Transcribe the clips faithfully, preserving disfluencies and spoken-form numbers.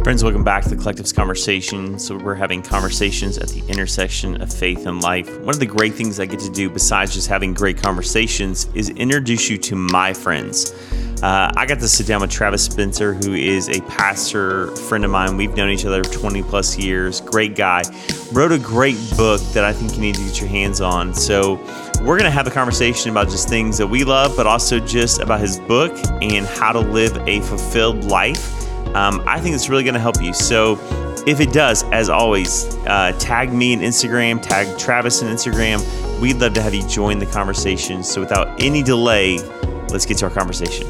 Friends, welcome back to the Collective's Conversations. So we're having conversations at the intersection of faith and life. One of the great things I get to do, besides just having great conversations, is introduce you to my friends. Uh, I got to sit down with Travis Spencer, who is a pastor friend of mine. We've known each other twenty plus years. Great guy. Wrote a great book that I think you need to get your hands on. So we're going to have a conversation about just things that we love, but also just about his book and how to live a fulfilled life. Um, I think it's really going to help you. So if it does, as always, uh, tag me on Instagram, tag Travis on Instagram. We'd love to have you join the conversation. So without any delay, let's get to our conversation.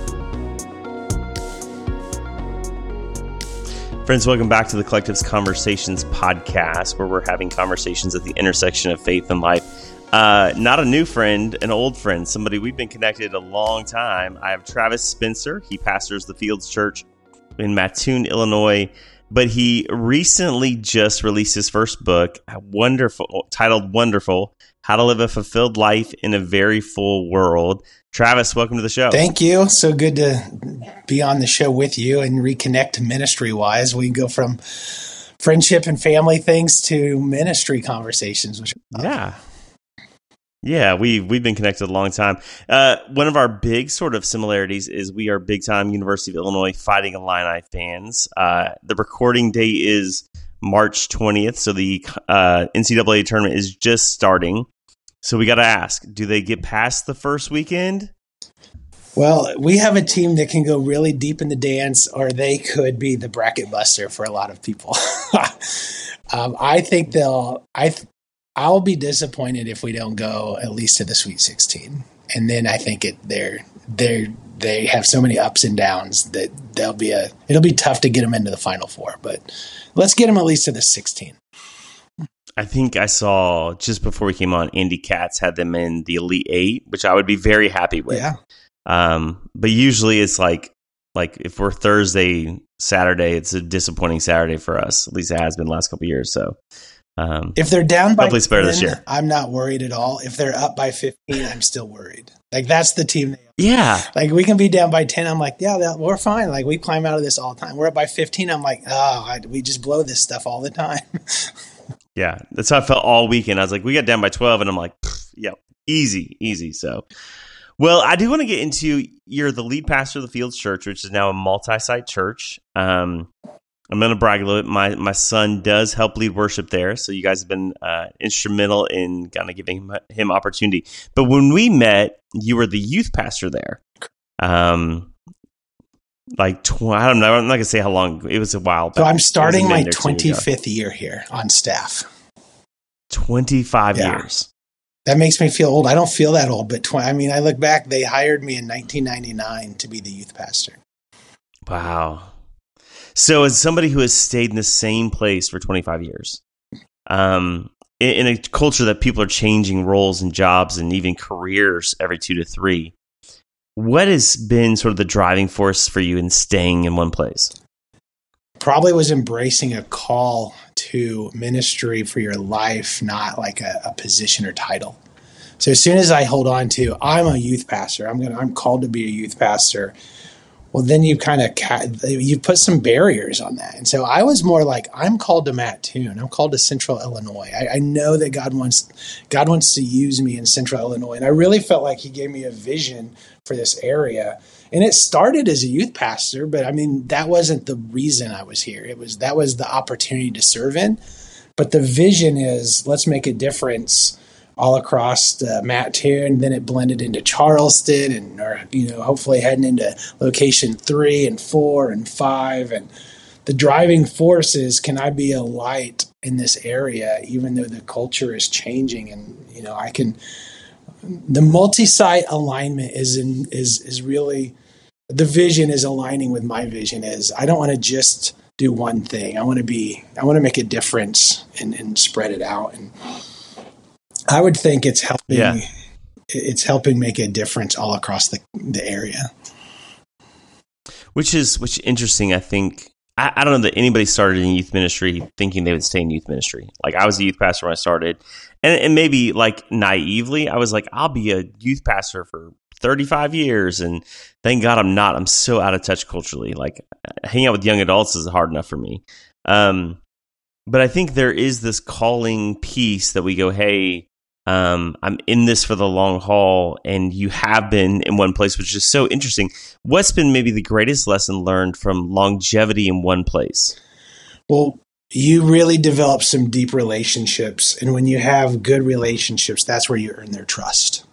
Friends, welcome back to the Collective's Conversations podcast, where we're having conversations at the intersection of faith and life. Uh, not a new friend, an old friend, somebody we've been connected a long time. I have Travis Spencer. He pastors the Fields Church in Mattoon, Illinois, but he recently just released his first book, wonderful, titled Wonderful, How to Live a Fulfilled Life in a Very Full World. Travis, welcome to the show. Thank you. So good to be on the show with you and reconnect ministry-wise. We go from friendship and family things to ministry conversations. Which yeah. Yeah, we've, we've been connected a long time. Uh, one of our big sort of similarities is we are big-time University of Illinois Fighting Illini fans. Uh, the recording date is March twentieth, so the uh, N C double A tournament is just starting. So we got to ask, do they get past the first weekend? Well, we have a team that can go really deep in the dance, or they could be the bracket buster for a lot of people. um, I think they'll – I. Th- I'll be disappointed if we don't go at least to the Sweet sixteen. And then I think it they're they they have so many ups and downs that they'll be a it'll be tough to get them into the Final Four. But let's get them at least to the sixteen. I think I saw just before we came on, Andy Katz had them in the Elite Eight, which I would be very happy with. Yeah. Um, but usually it's like like if we're Thursday, Saturday, it's a disappointing Saturday for us. At least it has been the last couple of years. So. Um, if they're down by it's better this year. I'm not worried at all. If they're up by fifteen, I'm still worried. Like that's the team. They yeah. Like we can be down by ten. I'm like, yeah, that, we're fine. Like we climb out of this all the time. We're up by fifteen. I'm like, oh, I, we just blow this stuff all the time. Yeah. That's how I felt all weekend. I was like, we got down by twelve and I'm like, yeah, easy, easy. So, well, I do want to get into, you're the lead pastor of the Fields Church, which is now a multi-site church. Um, I'm going to brag a little bit. My my son does help lead worship there, so you guys have been uh, instrumental in kind of giving him, him opportunity. But when we met, you were the youth pastor there. Um, like tw- I don't know. I'm not going to say how long. It was a while back. So I'm starting my twenty-fifth year here on staff. twenty-five yeah. years. That makes me feel old. I don't feel that old, but tw- I mean, I look back. They hired me in nineteen ninety-nine to be the youth pastor. Wow. So as somebody who has stayed in the same place for twenty-five years, um, in, in a culture that people are changing roles and jobs and even careers every two to three, what has been sort of the driving force for you in staying in one place? Probably was embracing a call to ministry for your life, not like a, a position or title. So as soon as I hold on to, I'm a youth pastor, I'm gonna, I'm called to be a youth pastor. Well, then you kind of you put some barriers on that, and so I was more like, I'm called to Mattoon. I'm called to Central Illinois. I, I know that God wants God wants to use me in Central Illinois, and I really felt like He gave me a vision for this area. And it started as a youth pastor, but I mean that wasn't the reason I was here. It was that was the opportunity to serve in. But the vision is let's make a difference all across uh, Mattoon. Then it blended into Charleston, and or you know, hopefully heading into location three and four and five. And the driving force is, can I be a light in this area, even though the culture is changing? And you know, I can. The multi-site alignment is in, is is really the vision is aligning with my vision. Is I don't want to just do one thing. I want to be. I want to make a difference and, and spread it out. And I would think it's helping. Yeah. It's helping make a difference all across the the area. Which is which is interesting. I think I, I don't know that anybody started in youth ministry thinking they would stay in youth ministry. Like I was a youth pastor when I started, and and maybe like naively, I was like, I'll be a youth pastor for thirty-five years. And thank God I'm not. I'm so out of touch culturally. Like hanging out with young adults is hard enough for me. Um, but I think there is this calling piece that we go, hey, um, I'm in this for the long haul, and you have been in one place, which is so interesting. What's been maybe the greatest lesson learned from longevity in one place? Well, you really develop some deep relationships. And when you have good relationships, that's where you earn their trust.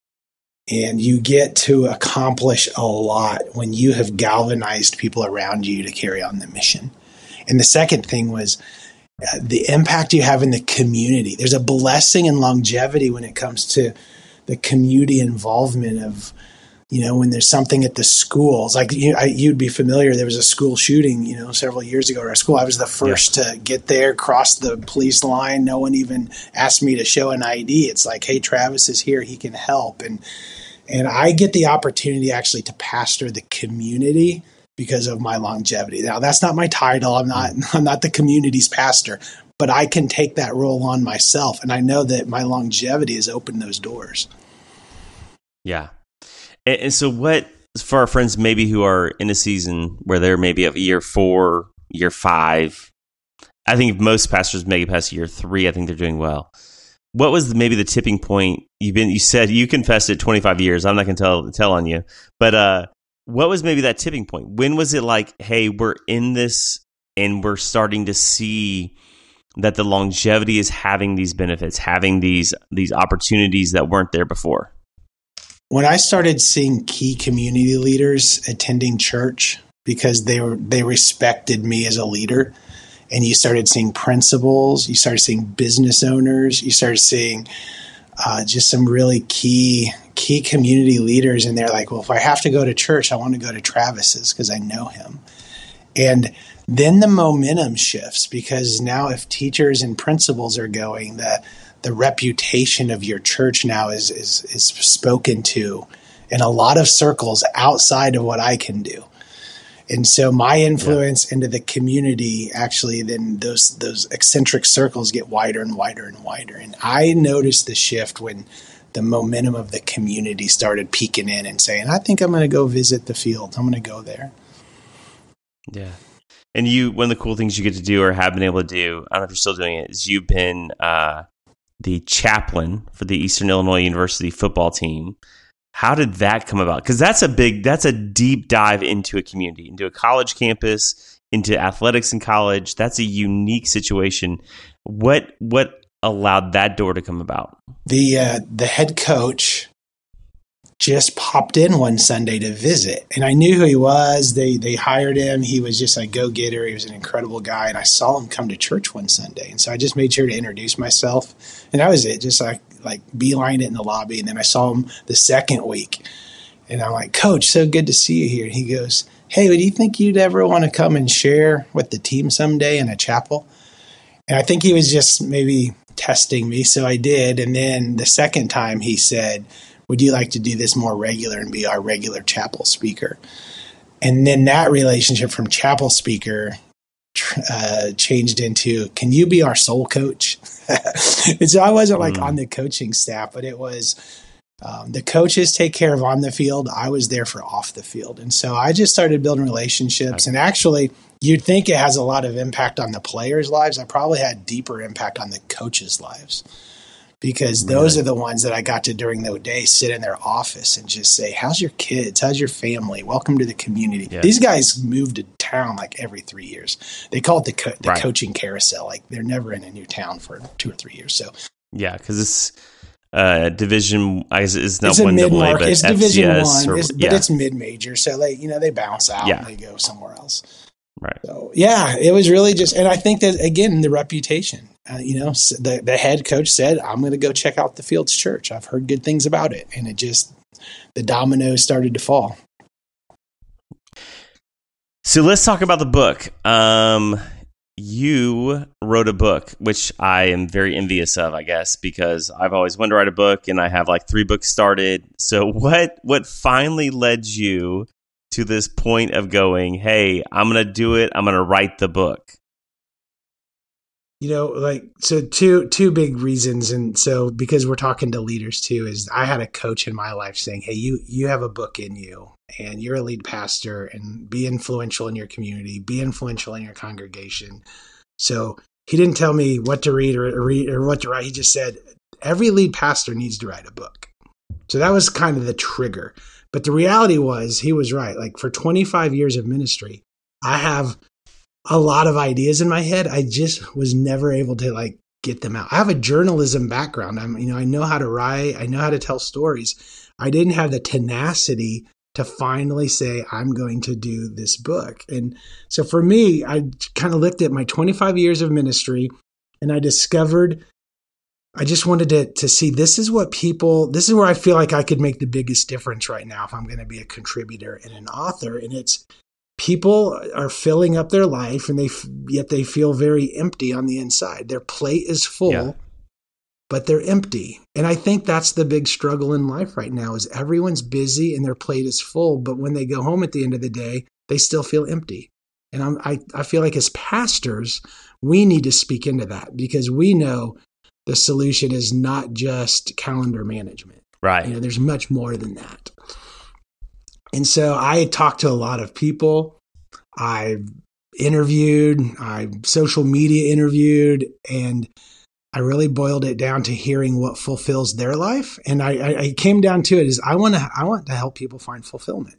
And you get to accomplish a lot when you have galvanized people around you to carry on the mission. And the second thing was uh, the impact you have in the community. There's a blessing in longevity when it comes to the community involvement of, you know, when there's something at the schools, like you, I, you'd be familiar. There was a school shooting, you know, several years ago at our school. I was the first yeah. to get there, cross the police line. No one even asked me to show an I D. It's like, hey, Travis is here. He can help. And, and I get the opportunity actually to pastor the community because of my longevity. Now, that's not my title. I'm not, I'm not the community's pastor, but I can take that role on myself. And I know that my longevity has opened those doors. Yeah. And so what, for our friends maybe who are in a season where they're maybe of year four, year five, I think most pastors make it past year three, I think they're doing well. What was the, maybe the tipping point? You've been, you said you confessed it twenty-five years. I'm not going to tell tell on you, but uh, what was maybe that tipping point? When was it like, hey, we're in this and we're starting to see that the longevity is having these benefits, having these these opportunities that weren't there before? When I started seeing key community leaders attending church because they were they respected me as a leader, and you started seeing principals, you started seeing business owners, you started seeing uh, just some really key key community leaders, and they're like, well, if I have to go to church, I want to go to Travis's because I know him. And then the momentum shifts, because now if teachers and principals are going, the the reputation of your church now is, is, is spoken to in a lot of circles outside of what I can do. And so my influence yeah. into the community, actually, then those, those eccentric circles get wider and wider and wider. And I noticed the shift when the momentum of the community started peeking in and saying, I think I'm going to go visit the field. I'm going to go there. Yeah. And you, one of the cool things you get to do or have been able to do, I don't know if you're still doing it, is you've been, uh, the chaplain for the Eastern Illinois University football team. How did that come about? Because that's a big, that's a deep dive into a community, into a college campus, into athletics in college. That's a unique situation. What what allowed that door to come about? The uh, the head coach just popped in one Sunday to visit, and I knew who he was. They they hired him. He was just a go-getter. He was an incredible guy, and I saw him come to church one Sunday, and so I just made sure to introduce myself, and that was it. Just like like beeline it in the lobby, and then I saw him the second week, and I'm like, Coach, so good to see you here. And he goes, hey, do you think you'd ever want to come and share with the team someday in a chapel? And I think he was just maybe testing me, so I did. And then the second time he said, would you like to do this more regular and be our regular chapel speaker? And then that relationship from chapel speaker uh, changed into, can you be our soul coach? And so I wasn't like mm. on the coaching staff, but it was um, the coaches take care of on the field. I was there for off the field. And so I just started building relationships. And actually, you'd think it has a lot of impact on the players' lives. I probably had deeper impact on the coaches' lives, because those right. are the ones that I got to, during the day, sit in their office and just say, how's your kids? How's your family? Welcome to the community. Yeah. These guys move to town like every three years. They call it the, co- the right. coaching carousel. Like they're never in a new town for two or three years. So yeah, because it's uh, division, I guess it's not it's one double A, but it's F C S division or, one, it's, yeah. but it's mid-major. So they, you know, they bounce out yeah. and they go somewhere else. Right. So, yeah, it was really just, and I think that, again, the reputation, uh, you know, the, the head coach said, I'm going to go check out the Fields Church. I've heard good things about it. And it just, the dominoes started to fall. So let's talk about the book. Um, you wrote a book, which I am very envious of, I guess, because I've always wanted to write a book and I have like three books started. So what, what finally led you to this point of going, hey, I'm going to do it. I'm going to write the book? You know, like, so two two big reasons. And so because we're talking to leaders too, is I had a coach in my life saying, hey, you you have a book in you and you're a lead pastor, and be influential in your community, be influential in your congregation. So he didn't tell me what to read or, or read or what to write. He just said, every lead pastor needs to write a book. So that was kind of the trigger. But the reality was, he was right. Like, for twenty-five years of ministry, I have a lot of ideas in my head. I just was never able to like get them out. I have a journalism background. I'm, you know, I know how to write. I know how to tell stories. I didn't have the tenacity to finally say, I'm going to do this book. And so for me, I kind of looked at my twenty-five years of ministry, and I discovered I just wanted to, to see, this is what people, this is where I feel like I could make the biggest difference right now if I'm going to be a contributor and an author. And it's, people are filling up their life, and they yet they feel very empty on the inside. Their plate is full, yeah, but they're empty. And I think that's the big struggle in life right now, is everyone's busy and their plate is full, but when they go home at the end of the day, they still feel empty. And I'm, I, I feel like as pastors, we need to speak into that, because we know the solution is not just calendar management. Right. You know, there's much more than that. And so I talked to a lot of people. I interviewed, I social media interviewed, and I really boiled it down to hearing what fulfills their life. And I, I, I came down to it is I want to, I want to help people find fulfillment.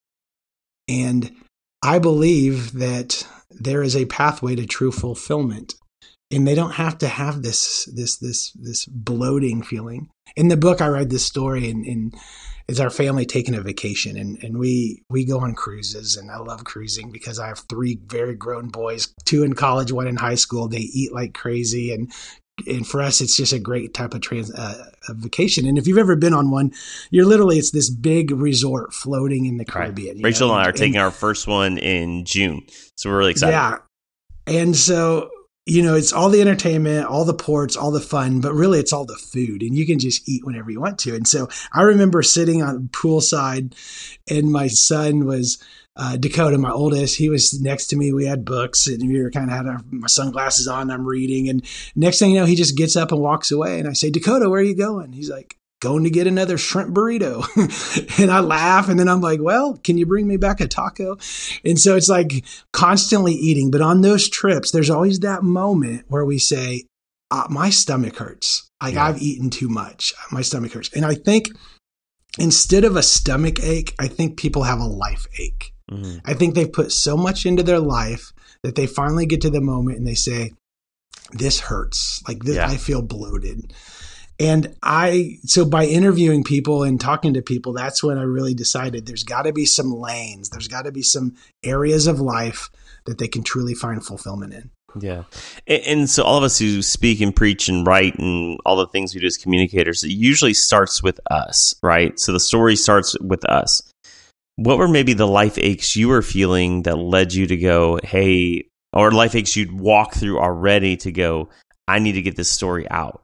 And I believe that there is a pathway to true fulfillment, and they don't have to have this, this, this, this bloating feeling. In the book, I read this story, and, and it's our family taking a vacation, and, and we, we go on cruises, and I love cruising because I have three very grown boys, two in college, one in high school. They eat like crazy. And, and for us, it's just a great type of trans, uh, a vacation. And if you've ever been on one, you're literally, it's this big resort floating in the Caribbean. Right. Rachel know? and I are and, taking our first one in June. So we're really excited. Yeah. And so, you know, it's all the entertainment, all the ports, all the fun, but really it's all the food, and you can just eat whenever you want to. And so I remember sitting on poolside, and my son was, uh, Dakota, my oldest, he was next to me. We had books, and we were kind of had our my sunglasses on. I'm reading, and next thing you know, he just gets up and walks away. And I say, Dakota, where are you going? He's like, going to get another shrimp burrito. And I laugh, and then I'm like, well, can you bring me back a taco? And so it's like constantly eating. But on those trips, there's always that moment where we say, uh, my stomach hurts. Like, yeah. I've eaten too much. My stomach hurts. And I think instead of a stomach ache, I think people have a life ache. Mm-hmm. I think they've put so much into their life that they finally get to the moment and they say, this hurts. Like, this, yeah. I feel bloated. And I, so by interviewing people and talking to people, that's when I really decided there's got to be some lanes. There's got to be some areas of life that they can truly find fulfillment in. Yeah. And, and so all of us who speak and preach and write and all the things we do as communicators, it usually starts with us, right? So the story starts with us. What were maybe the life aches you were feeling that led you to go, hey, or life aches you'd walk through already to go, I need to get this story out?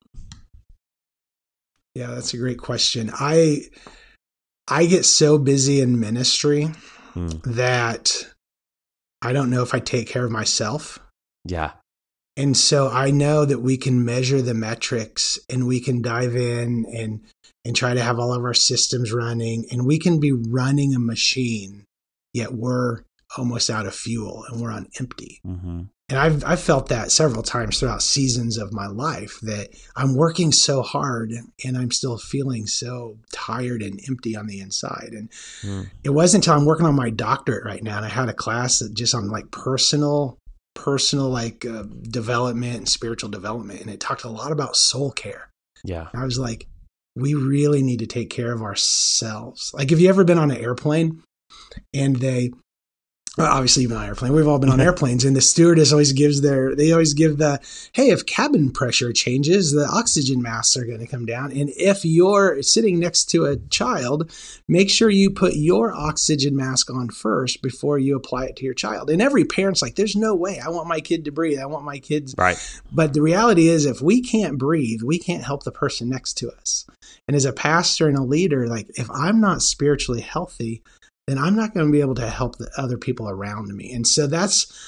Yeah, that's a great question. I I get so busy in ministry mm. that I don't know if I take care of myself. Yeah. And so I know that we can measure the metrics, and we can dive in and and try to have all of our systems running, and we can be running a machine, yet we're almost out of fuel and we're on empty. Mm-hmm. And I've I've felt that several times throughout seasons of my life, that I'm working so hard and I'm still feeling so tired and empty on the inside. And mm. it wasn't until I'm working on my doctorate right now, and I had a class that just on like personal, personal like uh, development and spiritual development, and it talked a lot about soul care. Yeah, and I was like, we really need to take care of ourselves. Like, have you ever been on an airplane and they Well, obviously, even on airplane, we've all been on airplanes, and the stewardess always gives their, they always give the, hey, if cabin pressure changes, the oxygen masks are going to come down. And if you're sitting next to a child, make sure you put your oxygen mask on first before you apply it to your child. And every parent's like, there's no way. I want my kid to breathe. I want my kids. Right. But the reality is, if we can't breathe, we can't help the person next to us. And as a pastor and a leader, like, if I'm not spiritually healthy, then I'm not going to be able to help the other people around me. And so that's,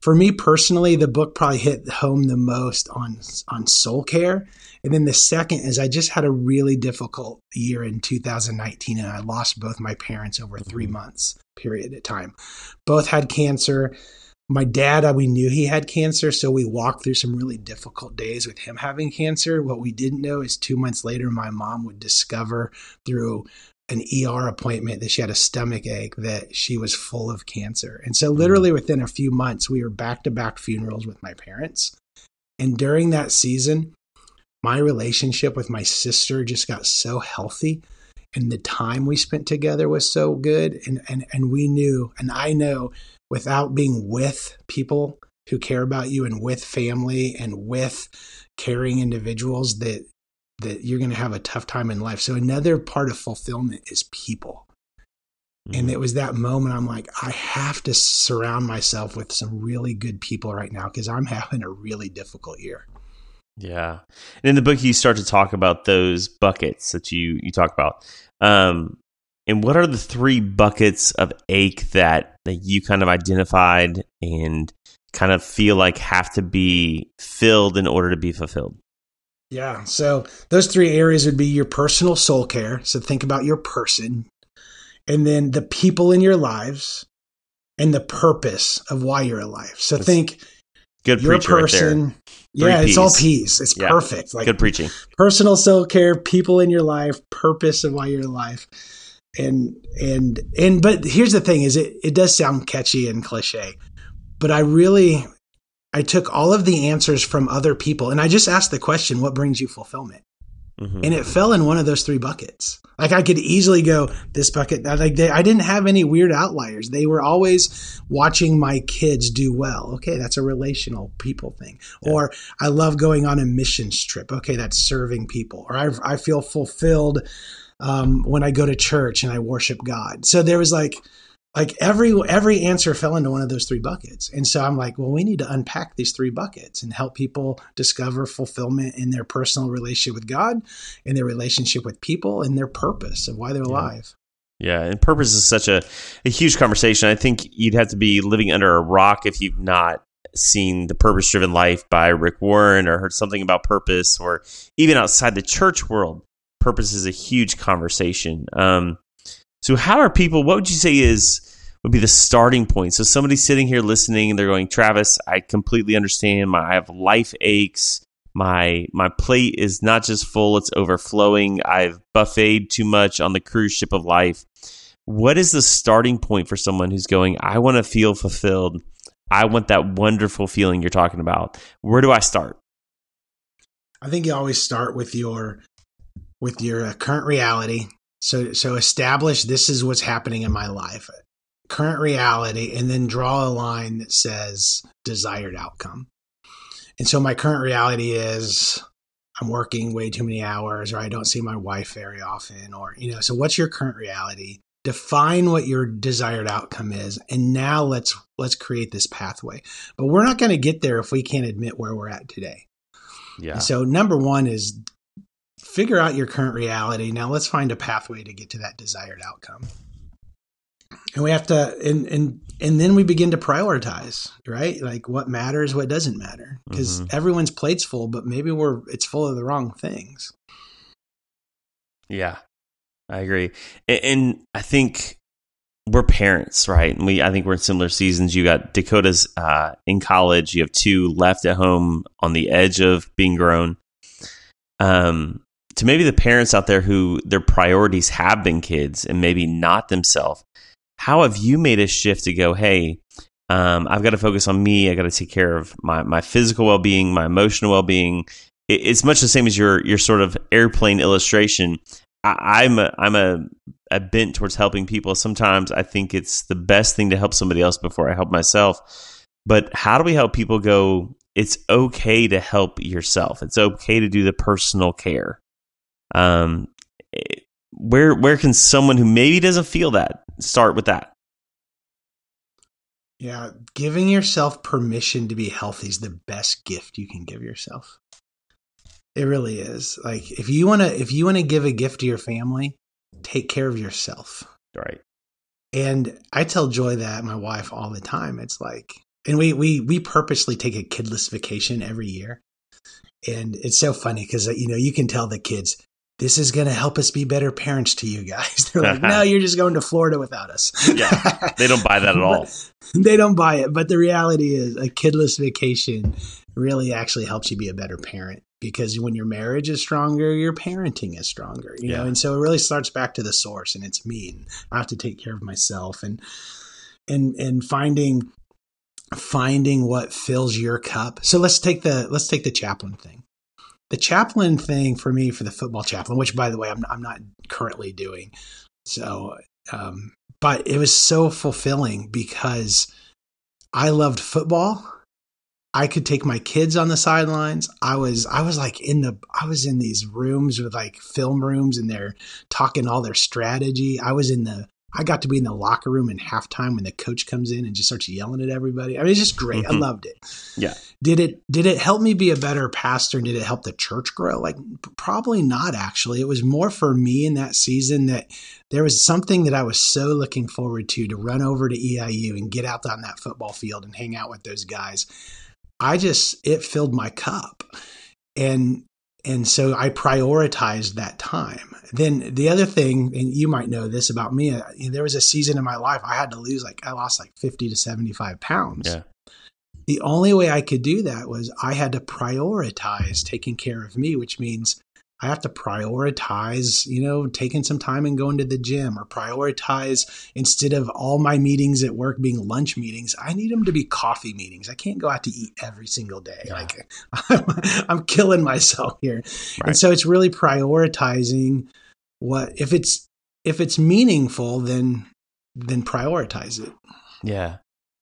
for me personally, the book probably hit home the most on on soul care. And then the second is I just had a really difficult year in two thousand nineteen, and I lost both my parents over a three months period of time. Both had cancer. My dad, we knew he had cancer, so we walked through some really difficult days with him having cancer. What we didn't know is two months later, my mom would discover through an E R appointment that she had a stomach ache, that she was full of cancer. And so literally within a few months, we were back-to-back funerals with my parents. And during that season, my relationship with my sister just got so healthy, and the time we spent together was so good. And, and, and we knew, and I know, without being with people who care about you and with family and with caring individuals, that that you're going to have a tough time in life. So another part of fulfillment is people. Mm-hmm. And it was that moment I'm like, I have to surround myself with some really good people right now because I'm having a really difficult year. Yeah. And in the book, you start to talk about those buckets that you, you talk about. Um, and what are the three buckets of ache that, that you kind of identified and kind of feel like have to be filled in order to be fulfilled? Yeah. So those three areas would be your personal soul care. So think about your person, and then the people in your lives, and the purpose of why you're alive. So That's think good your preacher person. Right there. Yeah, Three it's Ps. all P's. It's yeah. perfect. Like good preaching. Personal soul care, people in your life, purpose of why you're alive. And, and, and, but here's the thing is it, it does sound catchy and cliche, but I really, I took all of the answers from other people and I just asked the question, what brings you fulfillment? Mm-hmm. And it fell in one of those three buckets. Like I could easily go this bucket. Like they, I didn't have any weird outliers. They were always watching my kids do well. Okay, that's a relational people thing. Yeah. Or I love going on a missions trip. Okay, that's serving people. Or I, I feel fulfilled um, when I go to church and I worship God. So there was like, like every every answer fell into one of those three buckets. And so I'm like, well, we need to unpack these three buckets and help people discover fulfillment in their personal relationship with God, in their relationship with people, and their purpose of why they're yeah. alive. Yeah, and purpose is such a, a huge conversation. I think you'd have to be living under a rock if you've not seen The Purpose-Driven Life by Rick Warren or heard something about purpose, or even outside the church world, purpose is a huge conversation. Um, so how are people, what would you say is would be the starting point? So somebody's sitting here listening and they're going, Travis, I completely understand. My I have life aches. My my plate is not just full, it's overflowing. I've buffeted too much on the cruise ship of life. What is the starting point for someone who's going, I want to feel fulfilled. I want that wonderful feeling you're talking about. Where do I start? I think you always start with your with your uh, current reality. So so establish this is what's happening in my life. Current reality, and then draw a line that says desired outcome. And so my current reality is I'm working way too many hours, or I don't see my wife very often, or, you know, so what's your current reality? Define what your desired outcome is. And now let's, let's create this pathway, but we're not going to get there if we can't admit where we're at today. Yeah. And so number one is figure out your current reality. Now let's find a pathway to get to that desired outcome. And we have to, and, and, and then we begin to prioritize, right? Like what matters, what doesn't matter, because mm-hmm. everyone's plate's full, but maybe we're, it's full of the wrong things. Yeah, I agree. And, and I think we're parents, right? And we, I think we're in similar seasons. You got Dakota's uh, in college. You have two left at home on the edge of being grown. Um, to maybe the parents out there who their priorities have been kids and maybe not themselves. How have you made a shift to go, hey, um, I've got to focus on me. I got to take care of my, my physical well-being, my emotional well-being. It, it's much the same as your your sort of airplane illustration. I, I'm a, I'm a, a bent towards helping people. Sometimes I think it's the best thing to help somebody else before I help myself. But how do we help people go, it's okay to help yourself. It's okay to do the personal care. Um, where where can someone who maybe doesn't feel that start with that? Yeah, giving yourself permission to be healthy is the best gift you can give yourself. It really is. Like if you want to if you want to give a gift to your family, take care of yourself. Right. And I tell Joy that, my wife, all the time. It's like And we we we purposely take a kidless vacation every year. And it's so funny because, you know, you can tell the kids, this is going to help us be better parents to you guys. They're like, no, you're just going to Florida without us. Yeah, they don't buy that at all. They don't buy it. But the reality is a kidless vacation really actually helps you be a better parent, because when your marriage is stronger, your parenting is stronger, you yeah. know? And so it really starts back to the source, and it's me. And I have to take care of myself, and, and, and finding, finding what fills your cup. So let's take the, let's take the chaplain thing. The chaplain thing for me, for the football chaplain, which, by the way, I'm I'm not currently doing. So, um, but it was so fulfilling because I loved football. I could take my kids on the sidelines. I was I was like in the I was in these rooms with like film rooms, and they're talking all their strategy. I was in the I got to be in the locker room in halftime when the coach comes in and just starts yelling at everybody. I mean, it's just great. Mm-hmm. I loved it. Yeah. Did it, did it help me be a better pastor? And did it help the church grow? Like, probably not, actually. It was more for me in that season that there was something that I was so looking forward to, to run over to E I U and get out on that football field and hang out with those guys. I just, it filled my cup. And, And so I prioritized that time. Then the other thing, and you might know this about me, uh, there was a season in my life I had to lose, like I lost like fifty to seventy-five pounds. Yeah. The only way I could do that was I had to prioritize taking care of me, which means I have to prioritize, you know, taking some time and going to the gym, or prioritize, instead of all my meetings at work being lunch meetings, I need them to be coffee meetings. I can't go out to eat every single day. Yeah. Like I'm, I'm killing myself here. Right. And so it's really prioritizing what, if it's, if it's meaningful, then, then prioritize it. Yeah.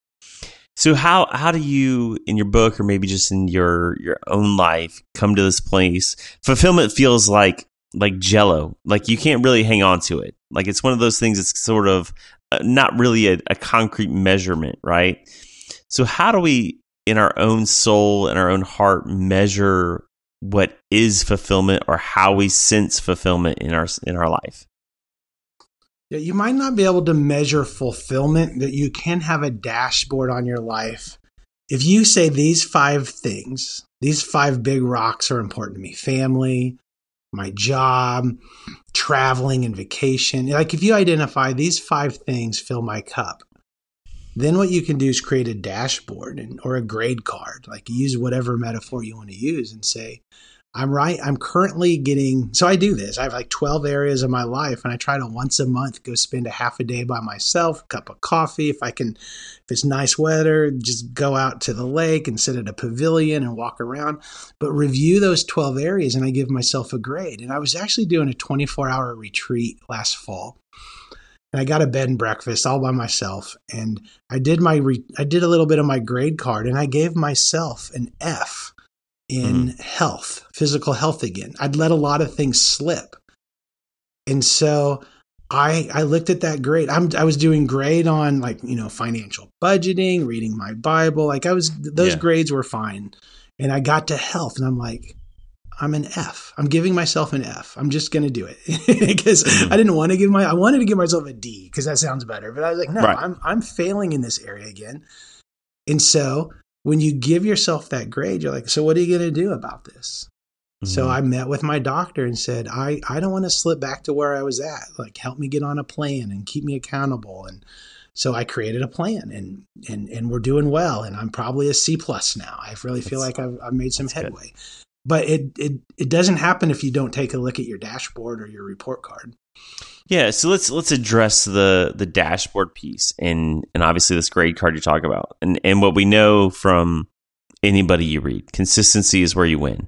So how how do you, in your book, or maybe just in your your own life, come to this place? Fulfillment feels like like Jell-O. Like you can't really hang on to it. Like it's one of those things that's sort of uh, not really a, a concrete measurement, right? So how do we, in our own soul and our own heart, measure what is fulfillment, or how we sense fulfillment in our in our life? Yeah, you might not be able to measure fulfillment, that you can have a dashboard on your life. If you say these five things, these five big rocks are important to me: family, my job, traveling and vacation. Like if you identify these five things fill my cup, then what you can do is create a dashboard and or a grade card. Like use whatever metaphor you want to use and say, I'm right. I'm currently getting, so I do this. I have like twelve areas of my life, and I try to once a month go spend a half a day by myself, a cup of coffee. If I can, if it's nice weather, just go out to the lake and sit at a pavilion and walk around, but review those twelve areas, and I give myself a grade. And I was actually doing a twenty-four hour retreat last fall, and I got a bed and breakfast all by myself. And I did my, re, I did a little bit of my grade card, and I gave myself an F in mm-hmm. health, physical health again. I'd let a lot of things slip. And so I I looked at that grade. I'm I was doing great on, like, you know, financial budgeting, reading my Bible. Like I was, those yeah. grades were fine. And I got to health, and I'm like, I'm an F. I'm giving myself an F. I'm just going to do it because mm-hmm. I didn't want to give my, I wanted to give myself a D because that sounds better. But I was like, no, right. I'm I'm failing in this area again. And so when you give yourself that grade, you're like, so what are you going to do about this? Mm-hmm. So I met with my doctor and said, I, I don't want to slip back to where I was at. Like, help me get on a plan and keep me accountable. And so I created a plan, and, and, and we're doing well. And I'm probably a C plus now. I really feel that's, like I've, I've made some headway, good. But it, it, it doesn't happen if you don't take a look at your dashboard or your report card. Yeah, so let's let's address the the dashboard piece, and and obviously this grade card you're talking about, and and what we know from anybody you read, consistency is where you win.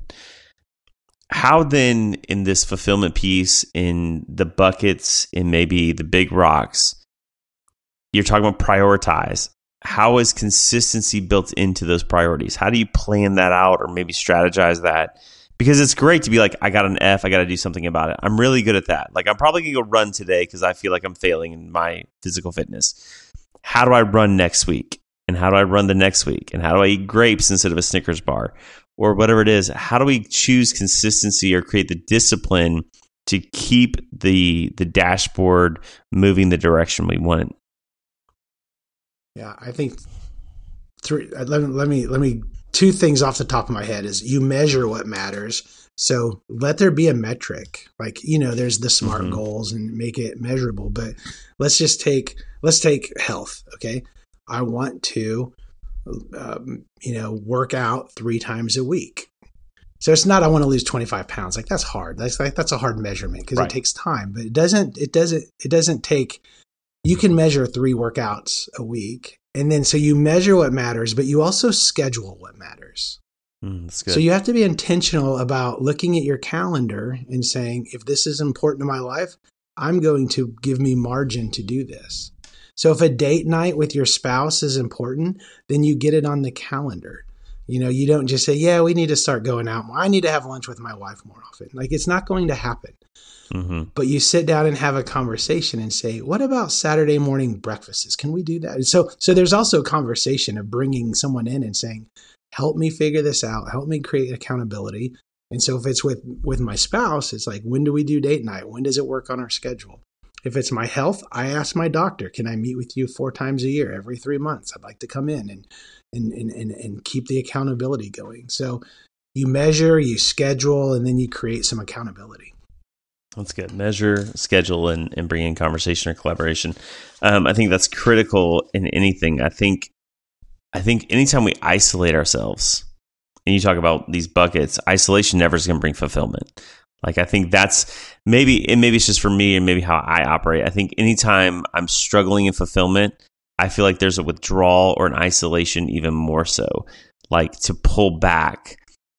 How then, in this fulfillment piece, in the buckets, in maybe the big rocks, you're talking about prioritize. How is consistency built into those priorities? How do you plan that out, or maybe strategize that? Because it's great to be like, I got an F, I got to do something about it. I'm really good at that. Like, I'm probably going to go run today because I feel like I'm failing in my physical fitness. How do I run next week? And how do I run the next week? And how do I eat grapes instead of a Snickers bar? Or whatever it is. How do we choose consistency or create the discipline to keep the the dashboard moving the direction we want? Yeah, I think three. Let me let me let me. Two things off the top of my head is you measure what matters. So let there be a metric. Like, you know, there's the SMART mm-hmm. goals and make it measurable. But let's just take let's take health. Okay, I want to, um, you know, work out three times a week. So it's not I want to lose twenty-five pounds. Like that's hard. That's like that's a hard measurement because right. it takes time. But it doesn't. It doesn't. It doesn't take. You can measure three workouts a week. And then, so you measure what matters, but you also schedule what matters. Mm, that's good. So you have to be intentional about looking at your calendar and saying, if this is important to my life, I'm going to give me margin to do this. So if a date night with your spouse is important, then you get it on the calendar. You know, you don't just say, yeah, we need to start going out more. I need to have lunch with my wife more often. Like, it's not going to happen. Mm-hmm. But you sit down and have a conversation and say, what about Saturday morning breakfasts? Can we do that? And so, so there's also a conversation of bringing someone in and saying, help me figure this out. Help me create accountability. And so if it's with, with my spouse, it's like, when do we do date night? When does it work on our schedule? If it's my health, I ask my doctor, can I meet with you four times a year, every three months? I'd like to come in and, and, and, and, and keep the accountability going. So you measure, you schedule, and then you create some accountability. That's good. Measure, schedule, and, and bring in conversation or collaboration. Um, I think that's critical in anything. I think, I think anytime we isolate ourselves, and you talk about these buckets, isolation never is going to bring fulfillment. Like, I think that's maybe, and maybe it's just for me and maybe how I operate. I think anytime I'm struggling in fulfillment, I feel like there's a withdrawal or an isolation even more so. Like, to pull back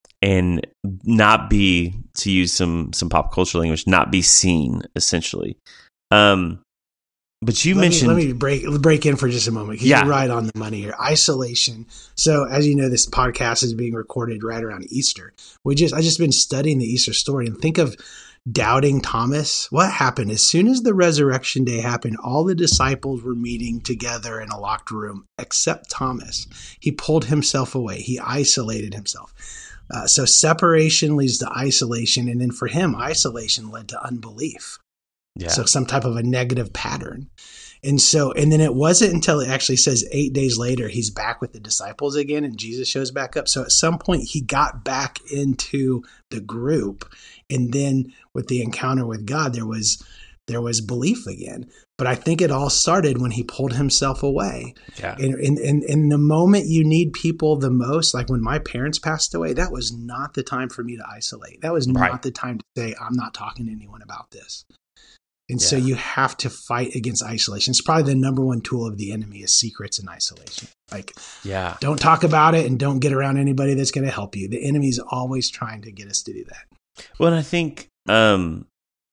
and not be, to use some some pop culture language, not be seen, essentially. Um, but you let mentioned... Me, let me break break in for just a moment, because yeah. you're right on the money here. Isolation. So, as you know, this podcast is being recorded right around Easter. We just I just been studying the Easter story, and think of doubting Thomas. What happened? As soon as the resurrection day happened, all the disciples were meeting together in a locked room, except Thomas. He pulled himself away. He isolated himself. Uh, so separation leads to isolation. And then for him, isolation led to unbelief. Yeah. So some type of a negative pattern. And so, and then it wasn't until it actually says eight days later, he's back with the disciples again and Jesus shows back up. So at some point he got back into the group. And then with the encounter with God, there was, there was belief again. But I think it all started when he pulled himself away. Yeah. And in, in, in the moment you need people the most, like when my parents passed away, that was not the time for me to isolate. That was right. not the time to say, I'm not talking to anyone about this. And yeah. so you have to fight against isolation. It's probably the number one tool of the enemy is secrets and isolation. Like, yeah, don't talk about it and don't get around anybody that's going to help you. The enemy's always trying to get us to do that. Well, and I think um,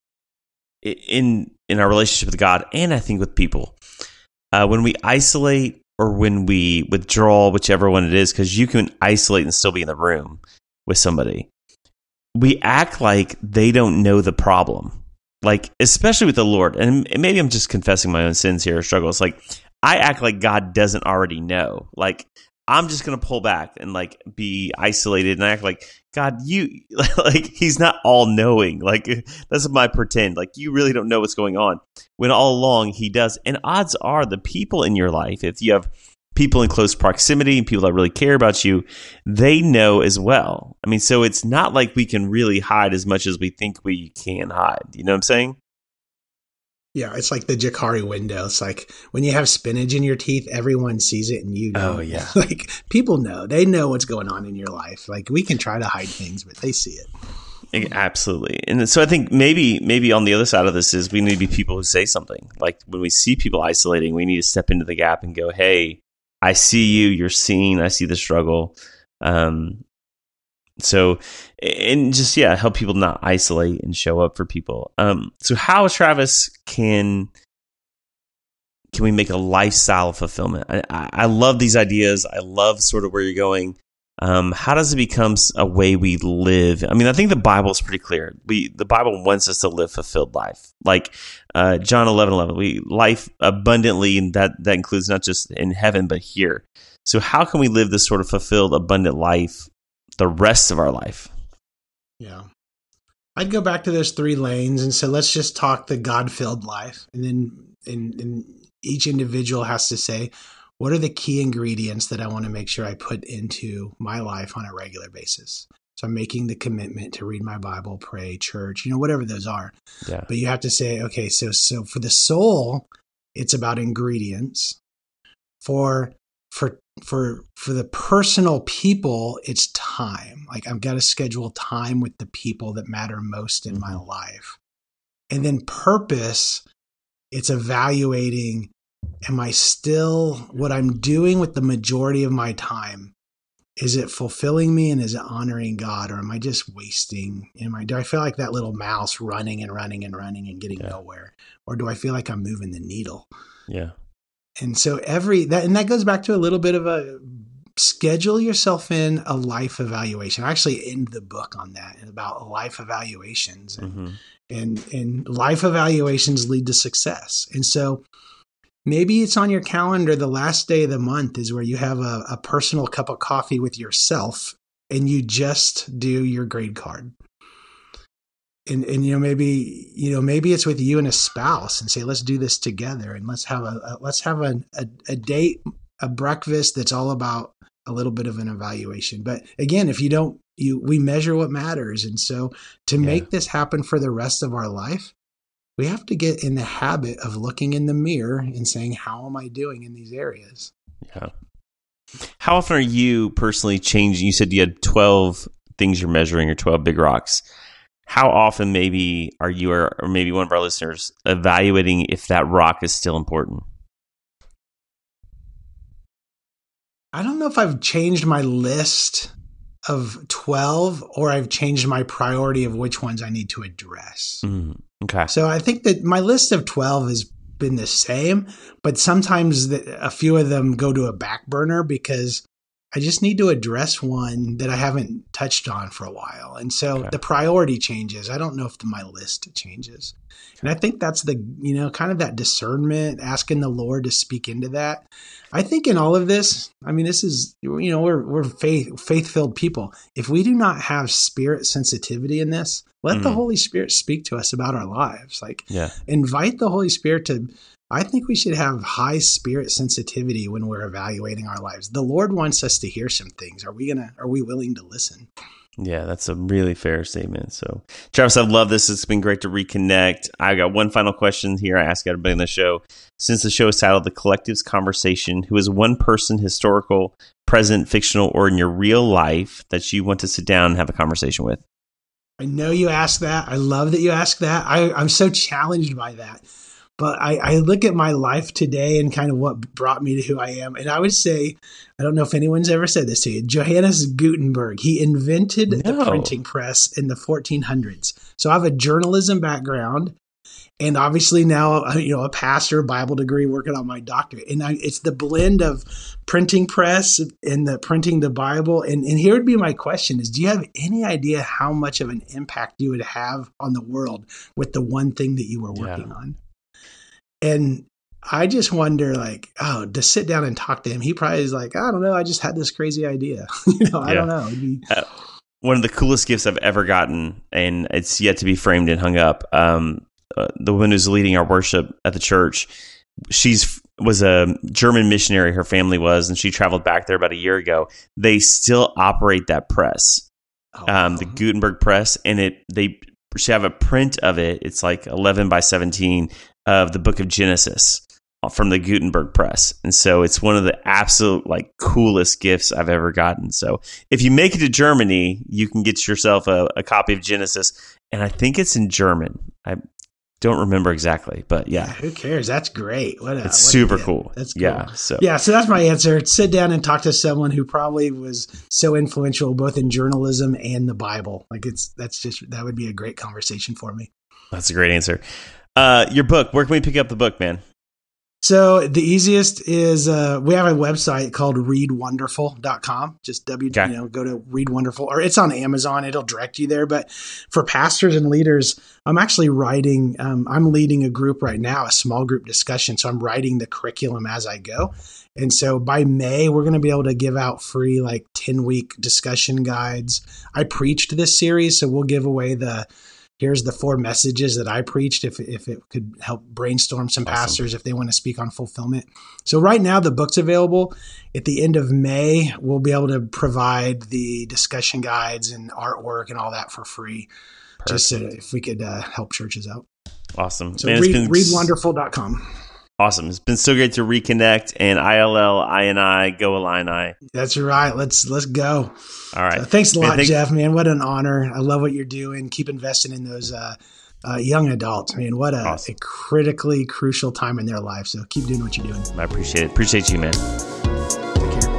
in in our relationship with God, and I think with people, uh, when we isolate or when we withdraw, whichever one it is, because you can isolate and still be in the room with somebody, we act like they don't know the problem. Like, especially with the Lord, and maybe I'm just confessing my own sins here or struggles. Like, I act like God doesn't already know. Like, I'm just going to pull back and like be isolated and act like, God, you, like, he's not all knowing. Like, that's my pretend. Like, you really don't know what's going on. When all along he does. And odds are the people in your life, if you have people in close proximity and people that really care about you, they know as well. I mean, so it's not like we can really hide as much as we think we can hide. You know what I'm saying? Yeah, it's like the Jacari window. It's like when you have spinach in your teeth, everyone sees it and you know. Oh, yeah. Like, people know. They know what's going on in your life. Like, we can try to hide things, but they see it. Absolutely. And so I think maybe maybe on the other side of this is we need to be people who say something. Like, when we see people isolating, we need to step into the gap and go, hey, I see you, you're seen, I see the struggle. Um, so, and just, yeah, help people not isolate and show up for people. Um, so how, Travis, can can we make a lifestyle of fulfillment? I, I, I love these ideas. I love sort of where you're going. Um, how does it become a way we live? I mean, I think the Bible is pretty clear. We the Bible wants us to live fulfilled life. Like uh, John eleven eleven, we life abundantly, and that, that includes not just in heaven, but here. So how can we live this sort of fulfilled, abundant life the rest of our life? Yeah. I'd go back to those three lanes and say, let's just talk the God-filled life. And then and, and each individual has to say, what are the key ingredients that I want to make sure I put into my life on a regular basis? So I'm making the commitment to read my Bible, pray, church, you know, whatever those are. Yeah. But you have to say, okay, so so for the soul, it's about ingredients. For for for for the personal people, it's time. Like I've got to schedule time with the people that matter most in mm-hmm. my life. And then purpose, it's evaluating, am I still, what I'm doing with the majority of my time, is it fulfilling me and is it honoring God, or am I just wasting? Am I, do I feel like that little mouse running and running and running and getting yeah. nowhere? Or do I feel like I'm moving the needle? Yeah. And so every, that, and that goes back to a little bit of a, schedule yourself in a life evaluation. I actually end the book on that, about life evaluations, and, mm-hmm. and, and life evaluations lead to success. And so maybe it's on your calendar. The last day of the month is where you have a, a personal cup of coffee with yourself and you just do your grade card. And, and, you know, maybe, you know, maybe it's with you and a spouse and say, let's do this together, and let's have a, a let's have a, a, a date, a breakfast that's all about a little bit of an evaluation. But again, if you don't, you, we measure what matters. And so to yeah. make this happen for the rest of our life, we have to get in the habit of looking in the mirror and saying, how am I doing in these areas? Yeah. How often are you personally changing? You said you had twelve things you're measuring, or twelve big rocks. How often maybe are you, or, or maybe one of our listeners, evaluating if that rock is still important? I don't know if I've changed my list of twelve, or I've changed my priority of which ones I need to address. Mm, okay. So I think that my list of twelve has been the same, but sometimes the, a few of them go to a back burner because I just need to address one that I haven't touched on for a while. And so okay. the priority changes. I don't know if the, my list changes. And I think that's the, you know, kind of that discernment, asking the Lord to speak into that. I think in all of this, I mean, this is, you know, we're, we're faith, faith-filled people. If we do not have spirit sensitivity in this, let mm. the Holy Spirit speak to us about our lives. Like yeah. invite the Holy Spirit to, I think we should have high spirit sensitivity when we're evaluating our lives. The Lord wants us to hear some things. Are we gonna, are we willing to listen? Yeah, that's a really fair statement. So, Travis, I love this. It's been great to reconnect. I got one final question here I ask everybody on the show. Since the show is titled The Collective's Conversation, who is one person, historical, present, fictional, or in your real life, that you want to sit down and have a conversation with? I know you asked that. I love that you asked that. I, I'm so challenged by that. But I, I look at my life today and kind of what brought me to who I am. And I would say, I don't know if anyone's ever said this to you, Johannes Gutenberg. He invented no. the printing press in the fourteen hundreds. So I have a journalism background, and obviously now, you know, a pastor, Bible degree, working on my doctorate. And I, it's the blend of printing press and the printing the Bible. And, and here would be my question is, do you have any idea how much of an impact you would have on the world with the one thing that you were working yeah. on? And I just wonder, like, oh, to sit down and talk to him, he probably is like, I don't know, I just had this crazy idea. you know, I yeah. don't know. It'd be... uh, one of the coolest gifts I've ever gotten, and it's yet to be framed and hung up. Um, uh, the woman who's leading our worship at the church, she's was a German missionary, her family was, and she traveled back there about a year ago. They still operate that press, oh, um, wow. the Gutenberg press, and it they she have a print of it. It's like eleven by seventeen of the book of Genesis from the Gutenberg press. And so it's one of the absolute like coolest gifts I've ever gotten. So if you make it to Germany, you can get yourself a, a copy of Genesis. And I think it's in German. I don't remember exactly, but yeah. yeah who cares? That's great. What a, it's what super cool. That's cool. Yeah. So yeah. So that's my answer. Sit down and talk to someone who probably was so influential both in journalism and the Bible. Like it's, that's just, that would be a great conversation for me. That's a great answer. Uh, your book, where can we pick up the book, man? So the easiest is uh, we have a website called read wonderful dot com. Just W, okay. you know, go to Read Wonderful, or it's on Amazon. It'll direct you there. But for pastors and leaders, I'm actually writing. Um, I'm leading a group right now, a small group discussion. So I'm writing the curriculum as I go. And so by May, we're going to be able to give out free like ten week discussion guides. I preached this series, so we'll give away the here's the four messages that I preached. If, if it could help brainstorm some Awesome. pastors, if they want to speak on fulfillment. So right now the book's available. At the end of May, we'll be able to provide the discussion guides and artwork and all that for free. Perfect. Just so if we could uh, help churches out. Awesome. So Man, read, been... read wonderful dot com. Awesome. It's been so great to reconnect, and I L L I N I, go Illini. That's right. Let's let's go. All right. So thanks a lot, man, thank- Jeff, man. What an honor. I love what you're doing. Keep investing in those uh, uh, young adults, man. What a, awesome. a critically crucial time in their life. So keep doing what you're doing. I appreciate it. Appreciate you, man. Take care.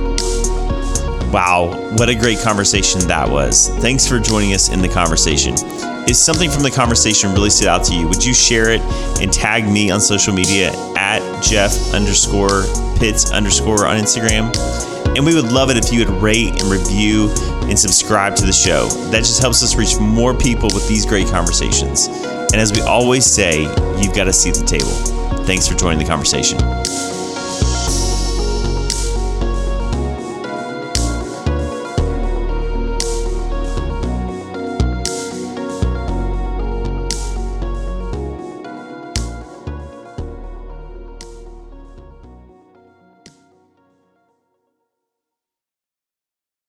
Wow. What a great conversation that was. Thanks for joining us in the conversation. If something from the conversation really stood out to you, would you share it and tag me on social media at Jeff underscore Pitts underscore on Instagram? And we would love it if you would rate and review and subscribe to the show. That just helps us reach more people with these great conversations. And as we always say, you've got to see the table. Thanks for joining the conversation.